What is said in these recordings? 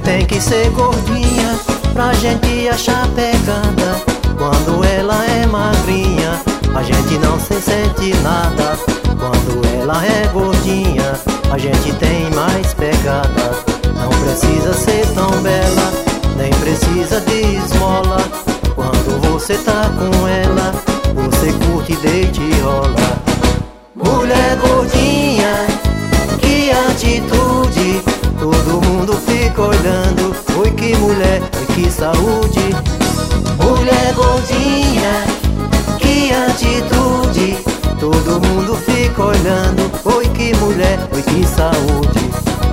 Tem que ser gordinha pra gente achar pegada. Quando ela é magrinha, a gente não se sente nada. Quando ela é gordinha, a gente tem mais pegada. Não precisa ser tão bela, nem precisa de esmola. Quando você tá com ela, você curte, deita e rola. Mulher gordinha, que atitude, todo mundo fica olhando. Oi que mulher, oi que saúde. Mulher gordinha, que atitude, todo mundo fica olhando. Oi que mulher, oi que saúde.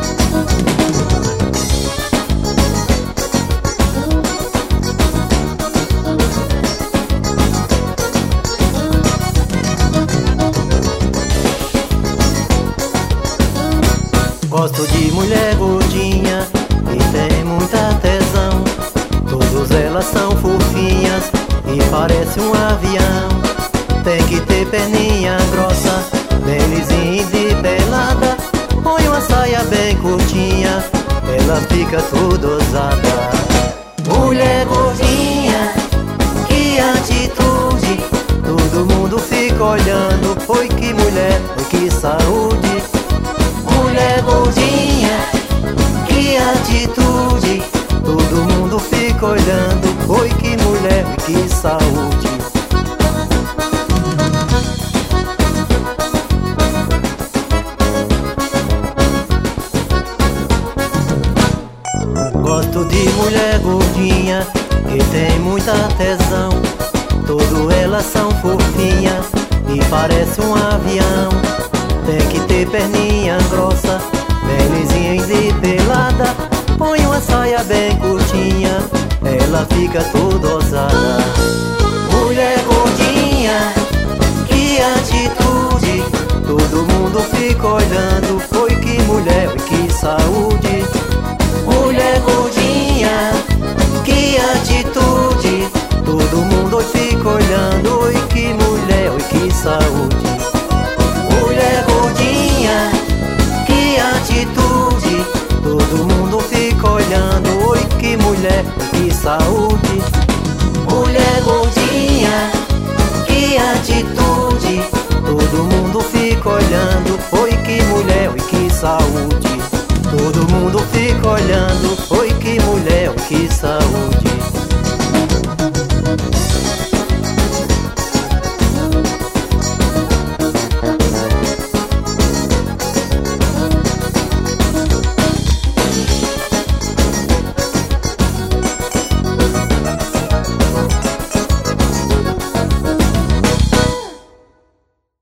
Gosto de mulher gordinha e tem muita tesão. Todas elas são fofinhas e parece um avião. Tem que ter perninha grossa, bem lisinha e de pelada. Põe uma saia bem curtinha, ela fica toda ousada. Mulher gordinha, que atitude, todo mundo fica olhando. Oi que mulher, oi que saúde. Mulher gordinha, que atitude, todo mundo fica olhando. Oi que mulher, oi que saúde. Gosto de mulher gordinha que tem muita tesão. Todas elas são fofinhas e parece um avião. Tem que ter perninha grossa, bem lisinha e pelada. Põe uma saia bem curtinha, ela fica toda ousada. Mulher gordinha, que atitude, todo mundo fica olhando. Oi que mulher, oi que saúde. Mulher gordinha, que atitude, todo mundo fica olhando. Oi que mulher, oi que saúde. Mulher gordinha, que atitude, todo mundo fica olhando. Oi que mulher, que saúde. Mulher gordinha, que atitude, todo mundo fica olhando. Oi que mulher, oi que saúde. Todo mundo fica olhando. Oi que mulher, oi que saúde.